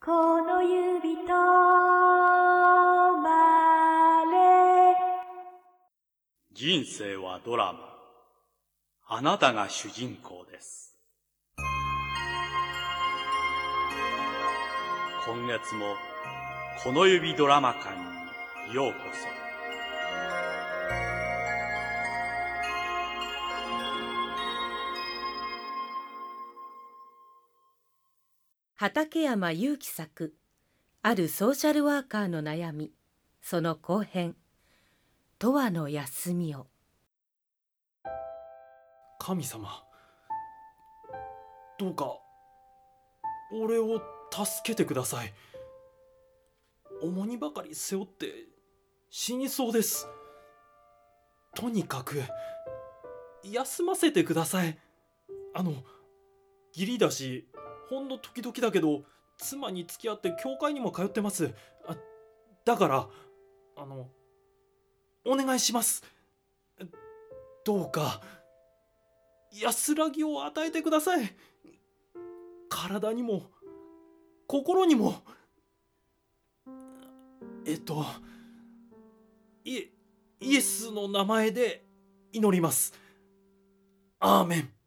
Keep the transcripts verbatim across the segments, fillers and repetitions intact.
この指とまれ。 人生はドラマ。あなたが主人公です。今月もこの指ドラマ館にようこそ。 畠山裕樹作、あるソーシャルワーカーの悩み、その後編、永遠の休みを。 神様、どうか俺を助けてください。重荷ばかり背負って死にそうです。とにかく休ませてください。あの義理だし、ほんの時々だけど妻に付き合って教会にも通ってます。あだからあのお願いします。どうか安らぎを与えてください。体にも心にも。えっとイエ、イエスの名前で祈ります。アーメン。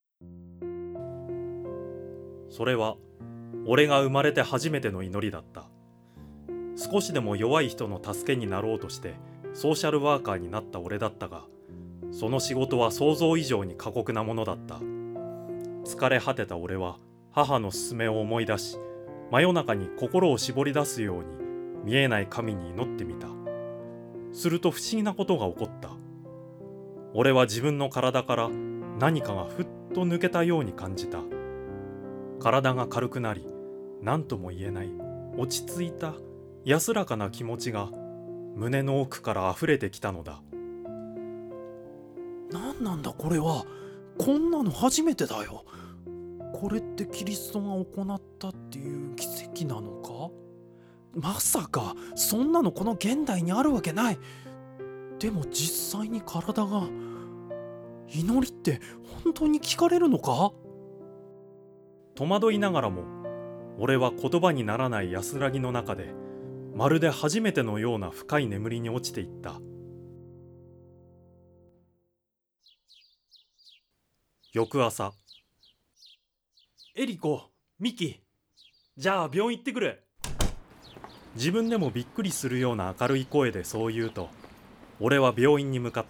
それは俺が生まれて初めての祈りだった。少しでも弱い人の助けになろうとしてソーシャルワーカーになった俺だったが、その仕事は想像以上に過酷なものだった。疲れ果てた俺は母の勧めを思い出し、真夜中に心を絞り出すように見えない神に祈ってみた。すると不思議なことが起こった。俺は自分の体から何かがふっと抜けたように感じた。体が軽くなり、何とも言えない落ち着いた安らかな気持ちが胸の奥から溢れてきたのだ。なんなんだこれは。こんなの初めてだよ。これってキリストが行ったっていう奇跡なのか。まさかそんなのこの現代にあるわけない。でも実際に体が、祈りって本当に聞かれるのか。戸惑いながらも俺は言葉にならない安らぎの中で、まるで初めてのような深い眠りに落ちていった。翌朝、エリコ、ミキ、じゃあ病院行ってくる。自分でもびっくりするような明るい声でそう言うと、俺は病院に向かった。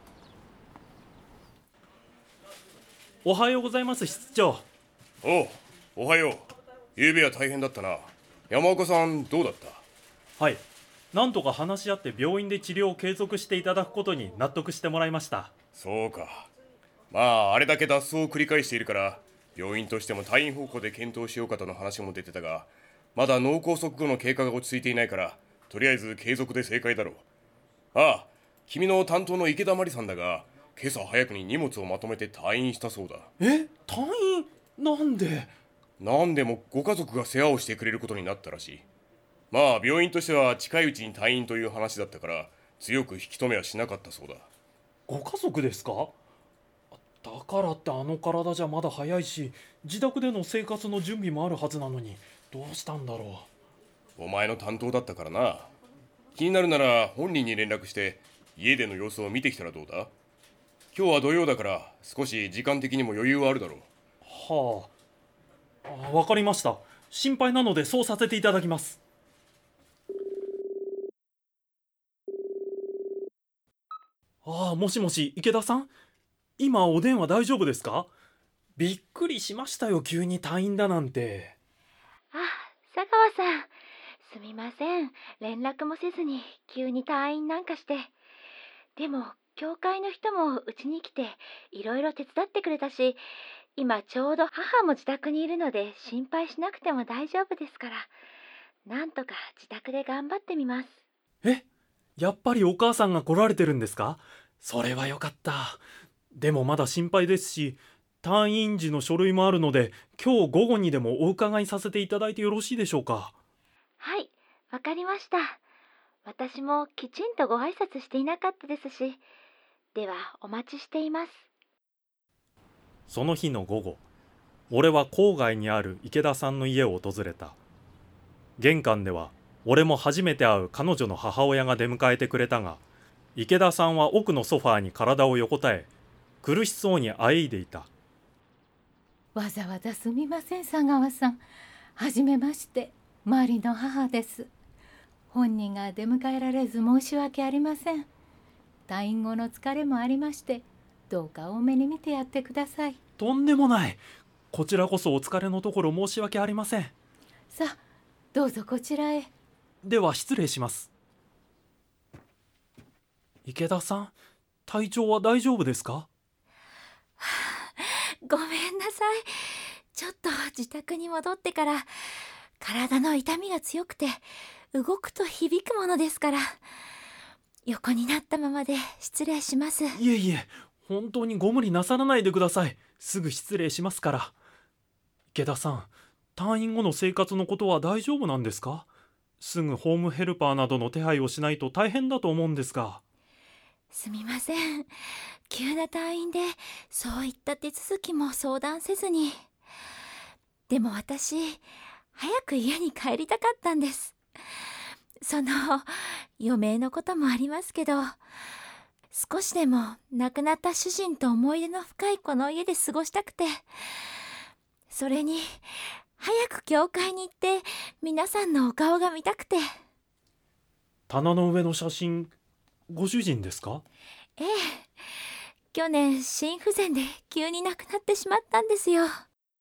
おはようございます、室長。 おう、おはよう。ゆうべは大変だったな。山岡さんどうだった？ はい、なんとか話し合って病院で治療を継続していただくことに納得してもらいました。 そうか。まああれだけ脱走を繰り返しているから病院としても退院方向で検討しようかとの話も出てたが、まだ脳梗塞後の経過が落ち着いていないから、とりあえず継続で正解だろう。ああ、君の担当の池田真理さんだが、今朝早くに荷物をまとめて退院したそうだ。 え、退院？なんで？ なんでもご家族が世話をしてくれることになったらしい。まあ病院としては近いうちに退院という話だったから強く引き止めはしなかったそうだ。 ご家族ですか？だからってあの体じゃまだ早いし、自宅での生活の準備もあるはずなのに、どうしたんだろう。お前の担当だったからな。気になるなら本人に連絡して家での様子を見てきたらどうだ？今日は土曜だから少し時間的にも余裕はあるだろう。 はあ、あ、わかりました。心配なのでそうさせていただきます。ああ、もしもし、池田さん？今お電話大丈夫ですか？びっくりしましたよ、急に退院だなんて。 あ、佐川さん、すみません。連絡もせずに急に退院なんかして。でも教会の人もうちに来ていろいろ手伝ってくれたし、今ちょうど母も自宅にいるので心配しなくても大丈夫ですから、なんとか自宅で頑張ってみます。 え、やっぱりお母さんが来られてるんですか？それはよかった。でもまだ心配ですし、退院時の書類もあるので、今日午後にでもお伺いさせていただいてよろしいでしょうか？ はい、わかりました。私もきちんとご挨拶していなかったですし、ではお待ちしています。 その日の午後、俺は郊外にある池田さんの家を訪れた。 玄関では俺も初めて会う彼女の母親が出迎えてくれたが、池田さんは奥のソファーに体を横たえ、苦しそうにあえいでいた。 わざわざすみません、佐川さん。はじめまして、マリの母です。本人が出迎えられず申し訳ありません。退院後の疲れもありまして、どうか多めに見てやってください。 とんでもない。こちらこそお疲れのところ申し訳ありません。 さあ、どうぞこちらへ。 では失礼します。池田さん、体調は大丈夫ですか？ ごめんなさい。ちょっと自宅に戻ってから体の痛みが強くて、動くと響くものですから、横になったままで失礼します。 いえいえ、本当にご無理なさらないでください。すぐ失礼しますから。池田さん、退院後の生活のことは大丈夫なんですか？すぐホームヘルパーなどの手配をしないと大変だと思うんですが。 すみません。急な退院でそういった手続きも相談せずに。でも私、早く家に帰りたかったんです。その余命のこともありますけど、少しでも亡くなった主人と思い出の深いこの家で過ごしたくて、それに早く教会に行って皆さんのお顔が見たくて。 棚の上の写真、ご主人ですか？ ええ、去年心不全で急に亡くなってしまったんですよ。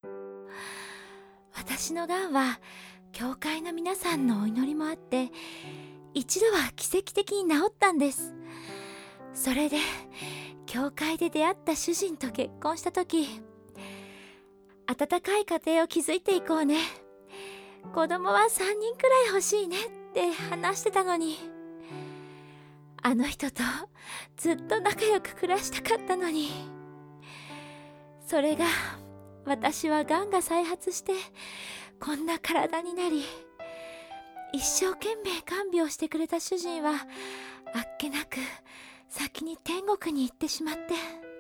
私のがんは教会の皆さんのお祈りもあって、一度は奇跡的に治ったんです。それで教会で出会った主人と結婚した時、温かい家庭を築いていこうね、子供はさんにんくらい欲しいねって話してたのに、あの人とずっと仲良く暮らしたかったのに、それが私はがんが再発してこんな体になり、一生懸命看病してくれた主人はあっけなく先に天国に行ってしまって。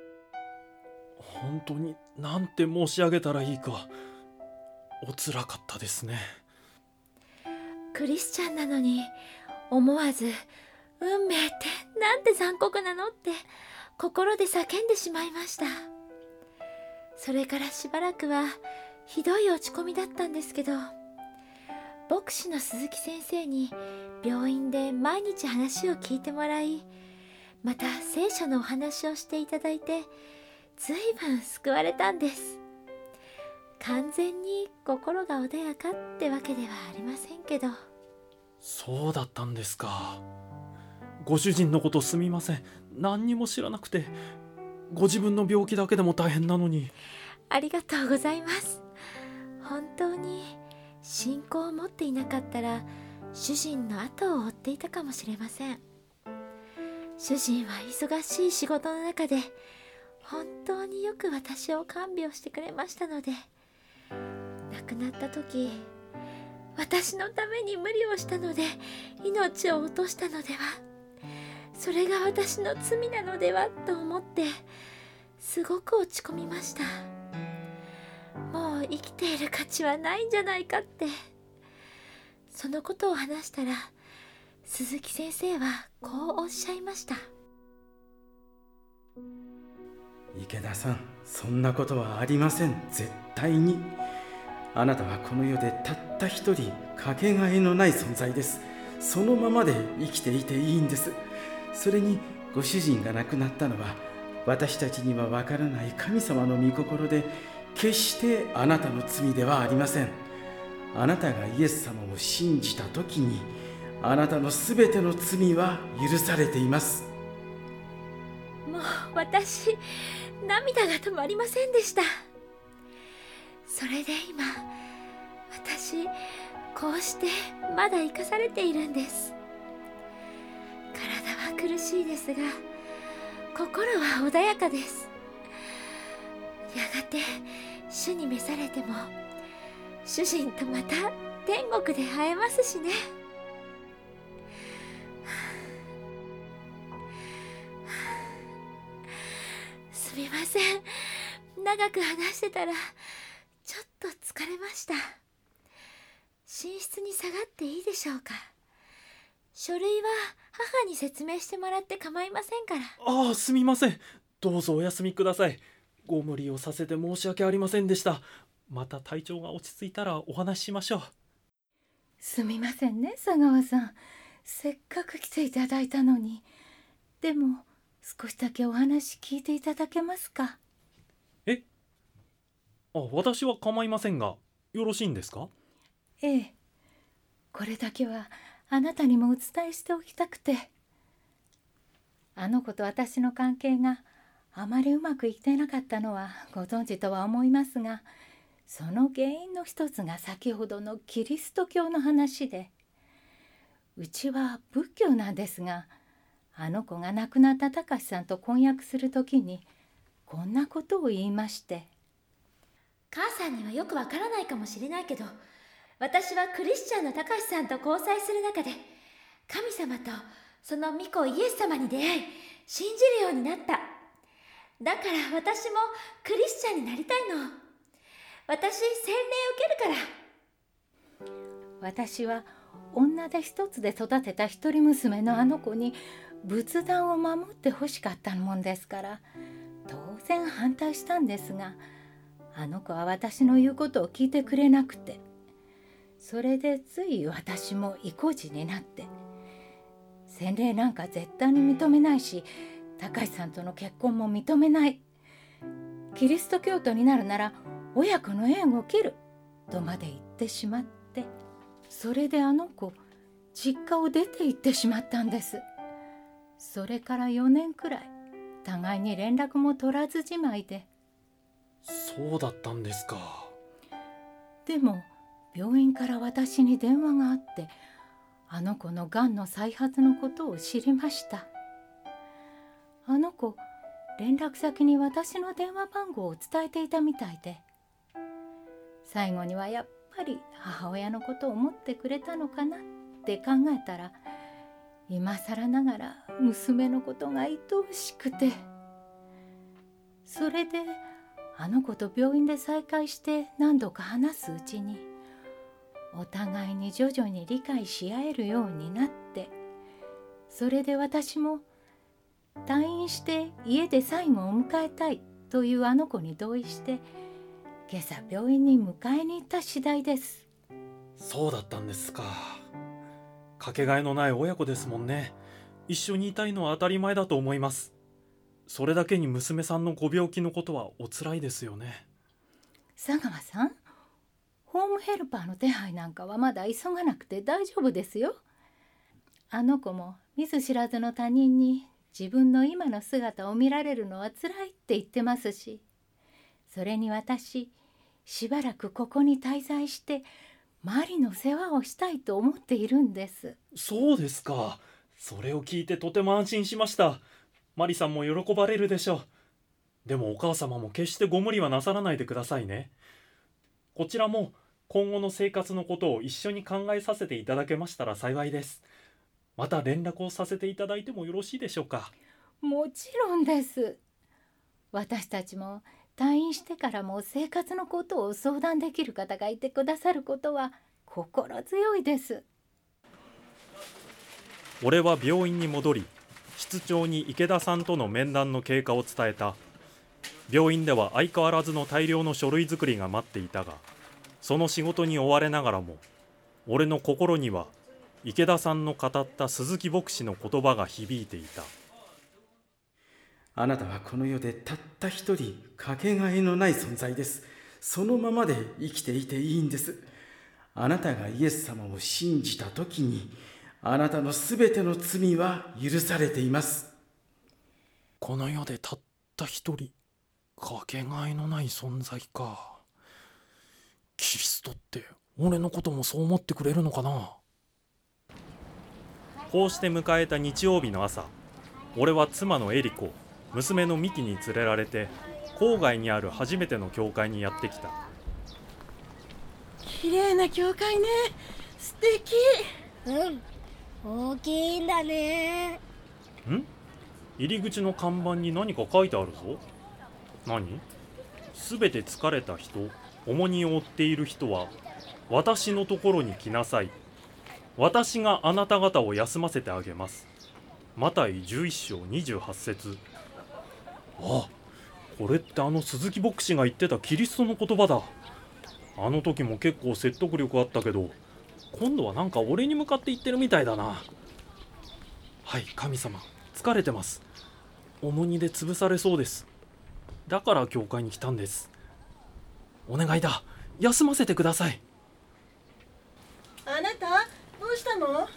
本当になんて申し上げたらいいか、おつらかったですね。 クリスチャンなのに思わず運命ってなんて残酷なのって心で叫んでしまいました。それからしばらくはひどい落ち込みだったんですけど、牧師の鈴木先生に病院で毎日話を聞いてもらい、また聖書のお話をしていただいて、ずいぶん救われたんです。完全に心が穏やかってわけではありませんけど。 そうだったんですか。ご主人のことすみません。何にも知らなくて。ご自分の病気だけでも大変なのに。 ありがとうございます。本当に信仰を持っていなかったら主人の後を追っていたかもしれません。主人は忙しい仕事の中で本当によく私を看病してくれましたので、亡くなった時、私のために無理をしたので命を落としたのでは、それが私の罪なのではと思ってすごく落ち込みました。もう生きている価値はないんじゃないかって。そのことを話したら鈴木先生はこうおっしゃいました。 池田さん、そんなことはありません。絶対に。あなたはこの世でたった一人かけがえのない存在です。そのままで生きていていいんです。それにご主人が亡くなったのは私たちにはわからない神様の御心で、決してあなたの罪ではありません。あなたがイエス様を信じた時に、あなたのすべての罪は許されています。 もう私、涙が止まりませんでした。それで今、私こうしてまだ生かされているんです。体は苦しいですが、心は穏やかです。やがて主に召されても主人とまた天国で会えますしね。すみません、長く話してたらちょっと疲れました。 寝室に下がっていいでしょうか。書類は母に説明してもらって構いませんから。 ああ、すみません。どうぞお休みください。ご無理をさせて申し訳ありませんでした。また体調が落ち着いたらお話ししましょう。 すみませんね、佐川さん。せっかく来ていただいたのに。でも少しだけお話聞いていただけますか？ え？あ、私は構いませんが、よろしいんですか？ ええ、これだけはあなたにもお伝えしておきたくて。あの子と私の関係があまりうまくいっていなかったのはご存知とは思いますが、その原因の一つが先ほどのキリスト教の話で、うちは仏教なんですが、あの子が亡くなった隆さんと婚約するときにこんなことを言いまして。 母さんにはよくわからないかもしれないけど、私はクリスチャンの隆さんと交際する中で、神様とその御子イエス様に出会い、信じるようになった。だから私もクリスチャンになりたいの。私、洗礼受けるから。 私は女手一つで育てた一人娘のあの子に仏壇を守ってほしかったもんですから、当然反対したんですが、あの子は私の言うことを聞いてくれなくて、それでつい私も意固地になって、洗礼なんか絶対に認めないし、隆さんとの結婚も認めない、キリスト教徒になるなら親子の縁を切るとまで言ってしまって、それであの子実家を出て行ってしまったんです。それからよねんくらい互いに連絡も取らずじまいで。 そうだったんですか。 でも病院から私に電話があって、あの子のがんの再発のことを知りました。あの子、連絡先に私の電話番号を伝えていたみたいで、最後にはやっぱり母親のことを思ってくれたのかなって考えたら、今更ながら娘のことが愛おしくて、それであの子と病院で再会して何度か話すうちに、お互いに徐々に理解し合えるようになって、それで私も退院して家で最後を迎えたいというあの子に同意して、今朝病院に迎えに行った次第です。 そうだったんですか。かけがえのない親子ですもんね。一緒にいたいのは当たり前だと思います。それだけに娘さんのご病気のことはおつらいですよね。 佐川さん、ホームヘルパーの手配なんかはまだ急がなくて大丈夫ですよ。あの子も見ず知らずの他人に自分の今の姿を見られるのはつらいって言ってますし、それに私、しばらくここに滞在してマリの世話をしたいと思っているんです。 そうですか。それを聞いてとても安心しました。マリさんも喜ばれるでしょう。でもお母様も決してご無理はなさらないでくださいね。こちらも今後の生活のことを一緒に考えさせていただけましたら幸いです。また連絡をさせていただいてもよろしいでしょうか。 もちろんです。私たちも退院してからも生活のことを相談できる方がいてくださることは心強いです。 俺は病院に戻り、室長に池田さんとの面談の経過を伝えた。病院では相変わらずの大量の書類作りが待っていたが、その仕事に追われながらも、俺の心には池田さんの語った鈴木牧師の言葉が響いていた。 あなたはこの世でたった一人かけがえのない存在です。そのままで生きていていいんです。あなたがイエス様を信じた時に、あなたのすべての罪は許されています。 この世でたった一人かけがえのない存在か。キリストって俺のこともそう思ってくれるのかな。こうして迎えた日曜日の朝、俺は妻のエリコ、娘のミキに連れられて郊外にある初めての教会にやってきた。 綺麗な教会ね。素敵。 うん、大きいんだね。 ん？入り口の看板に何か書いてあるぞ。何？すべて疲れた人、重荷を負っている人は私のところに来なさい。私があなた方を休ませてあげます。マタイじゅういっ章にじゅうはち節。あ、これってあの鈴木牧師が言ってたキリストの言葉だ。あの時も結構説得力あったけど、今度はなんか俺に向かって言ってるみたいだな。はい、神様、疲れてます。重荷で潰されそうです。だから教会に来たんです。お願いだ、休ませてください。 あなたどうしたの？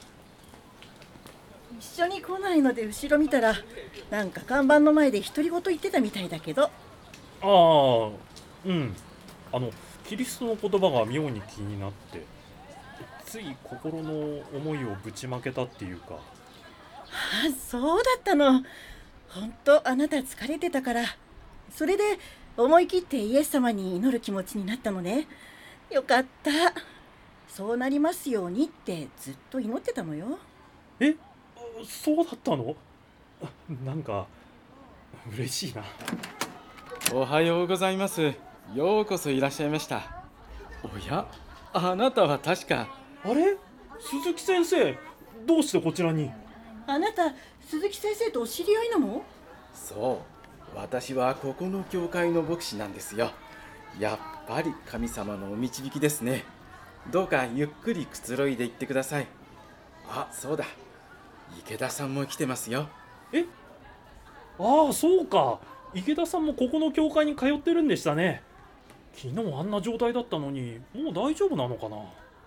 一緒に来ないので後ろ見たら、なんか看板の前で独り言言ってたみたいだけど。 ああ、うん。あのキリストの言葉が妙に気になって、つい心の思いをぶちまけたっていうか。 あ、そうだったの。本当あなた疲れてたから、それで思い切ってイエス様に祈る気持ちになったのね。よかった。そうなりますようにってずっと祈ってたのよ。 え、そうだったの？なんか嬉しいな。 おはようございます。ようこそいらっしゃいました。おや、あなたは確か。 あれ、鈴木先生、どうしてこちらに？ あなた鈴木先生とお知り合いなの？ そう、私はここの教会の牧師なんですよ。やっぱり神様のお導きですね。どうかゆっくりくつろいでいってください。あ、そうだ、池田さんも来てますよ。 え、ああ、そうか、池田さんもここの教会に通ってるんでしたね。昨日あんな状態だったのに、もう大丈夫なのかな。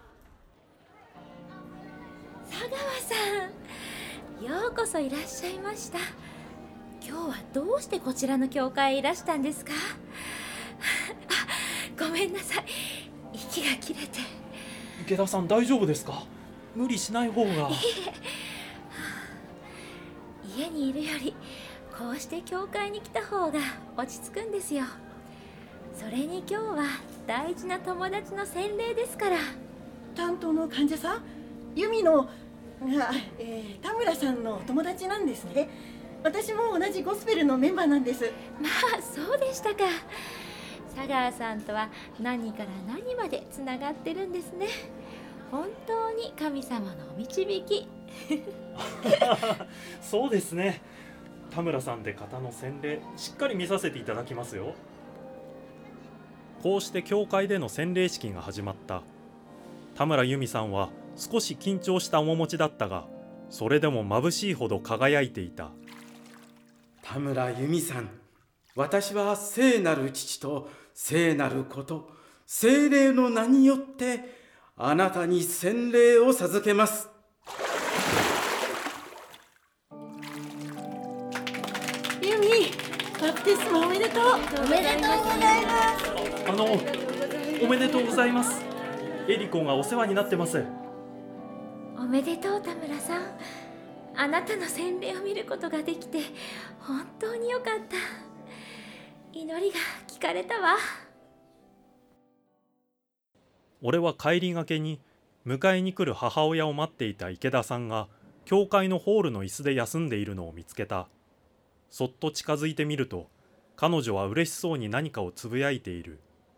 佐川さん、ようこそいらっしゃいました。今日はどうしてこちらの教会へいらしたんですか？あ、ごめんなさい、息が切れて。 池田さん大丈夫ですか？無理しない方が。いえ、家にいるよりこうして教会に来た方が落ち着くんですよ。それに今日は大事な友達の洗礼ですから。 担当の患者さん、由美の、えー、田村さんの友達なんですね。私も同じゴスペルのメンバーなんです。 まあそうでしたか。佐川さんとは何から何までつながってるんですね。本当に神様のお導き。 そうですね。田村さんで方の洗礼しっかり見させていただきますよ。こうして教会での洗礼式が始まった。田村由美さんは少し緊張した面持ちだったが、それでも眩しいほど輝いていた。 田村由美さん、私は聖なる父と聖なる子と聖霊の名によってあなたに洗礼を授けます。 由美、バプテスマおめでとう。 おめでとうございます。 あの、おめでとうございます。エリコがお世話になってます。 おめでとう田村さん。あなたの洗礼を見ることができて本当によかった。祈りが聞かれたわ。 俺は帰りがけに迎えに来る母親を待っていた池田さんが教会のホールの椅子で休んでいるのを見つけた。そっと近づいてみると、彼女は嬉しそうに何かをつぶやいている。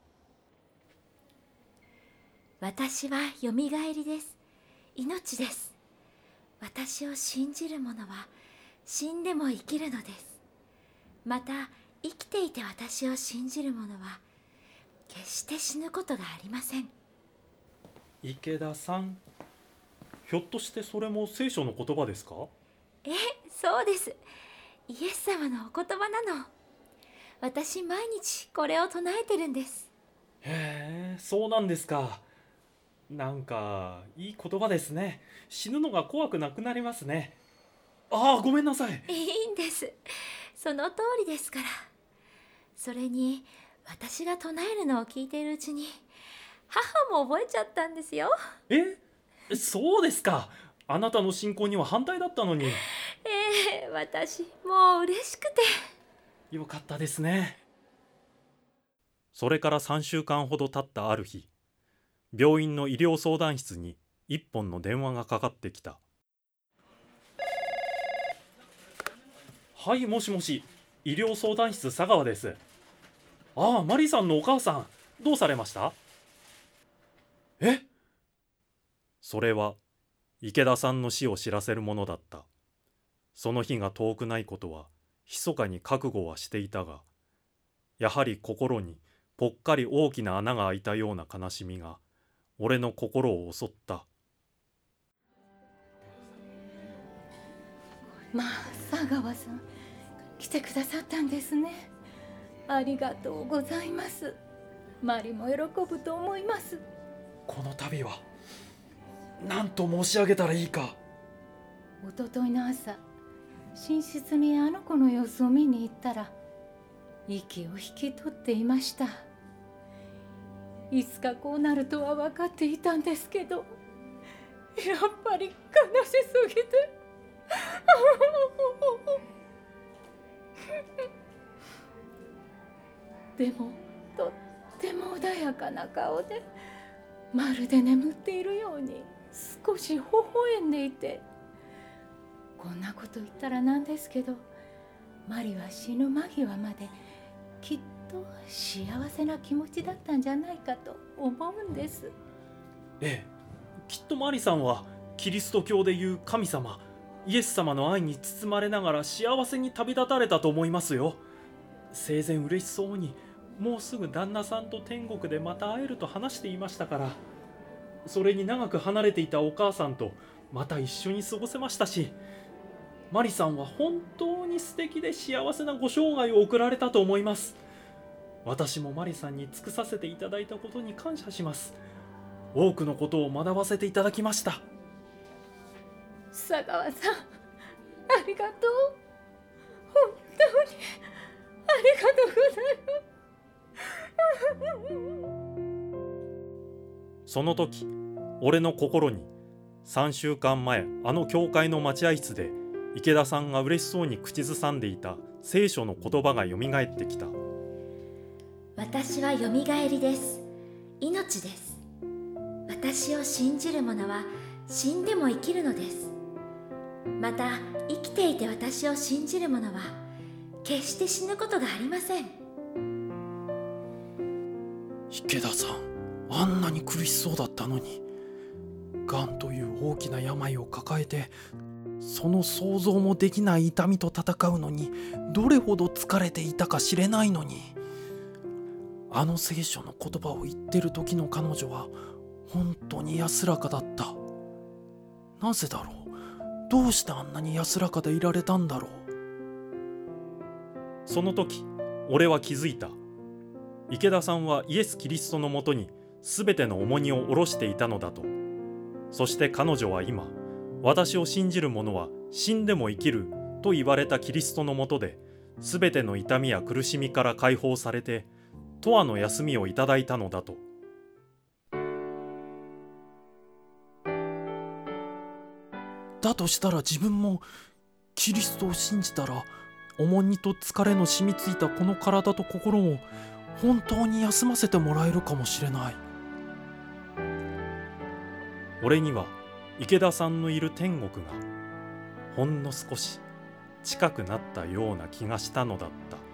私はよみがえりです。命です。私を信じる者は死んでも生きるのです。また生きていて私を信じる者は決して死ぬことがありません。 池田さん、ひょっとしてそれも聖書の言葉ですか？ え、そうです。イエス様のお言葉なの。私毎日これを唱えてるんです。 へえ、そうなんですか。なんかいい言葉ですね。死ぬのが怖くなくなりますね。ああ、ごめんなさい。 いいんです。その通りですから。それに私が唱えるのを聞いているうちに母も覚えちゃったんですよ。 え、そうですか。あなたの信仰には反対だったのに。 ええ、私もう嬉しくて。 よかったですね。それからさんしゅうかんほど経ったある日、病院の医療相談室に一本の電話がかかってきた。はい、もしもし、医療相談室佐川です。ああ、マリさんのお母さん、どうされました？ え？それは池田さんの死を知らせるものだった。その日が遠くないことは密かに覚悟はしていたが、やはり心にぽっかり大きな穴が開いたような悲しみが俺の心を襲った。 まあ佐川さん、来てくださったんですね。ありがとうございます。マリも喜ぶと思います。 この度は何と申し上げたらいいか。 おとといの朝、寝室にあの子の様子を見に行ったら息を引き取っていました。いつかこうなるとは分かっていたんですけど、やっぱり悲しすぎてでもとっても穏やかな顔で、まるで眠っているように少し微笑んでいて、こんなこと言ったらなんですけど、マリは死ぬ間際まできっと幸せな気持ちだったんじゃないかと思うんです。 ええ、きっとマリさんはキリスト教でいう神様イエス様の愛に包まれながら幸せに旅立たれたと思いますよ。生前嬉しそうにもうすぐ旦那さんと天国でまた会えると話していましたから。それに長く離れていたお母さんとまた一緒に過ごせましたし、マリさんは本当に素敵で幸せなご生涯を送られたと思います。私もマリさんに尽くさせていただいたことに感謝します。多くのことを学ばせていただきました。 佐川さん、ありがとう。本当にありがとうございます。 その時、俺の心にさんしゅうかんまえ、あの教会の待合室で池田さんが嬉しそうに口ずさんでいた聖書の言葉がよみがえってきた。 私はよみがえりです。命です。私を信じる者は死んでも生きるのです。また生きていて私を信じる者は決して死ぬことがありません。 池田さん、あんなに苦しそうだったのに、がんという大きな病を抱えて、その想像もできない痛みと戦うのにどれほど疲れていたか知れないのに、あの聖書の言葉を言ってる時の彼女は本当に安らかだった。なぜだろう。どうしてあんなに安らかでいられたんだろう。 その時、俺は気づいた。池田さんはイエス・キリストのもとに全ての重荷を下ろしていたのだと。そして彼女は今、私を信じる者は死んでも生きると言われたキリストのもとで、全ての痛みや苦しみから解放されて、永遠の休みをいただいたのだと。 だとしたら自分もキリストを信じたら、重荷と疲れの染みついたこの体と心を本当に休ませてもらえるかもしれない。 俺には池田さんのいる天国がほんの少し近くなったような気がしたのだった。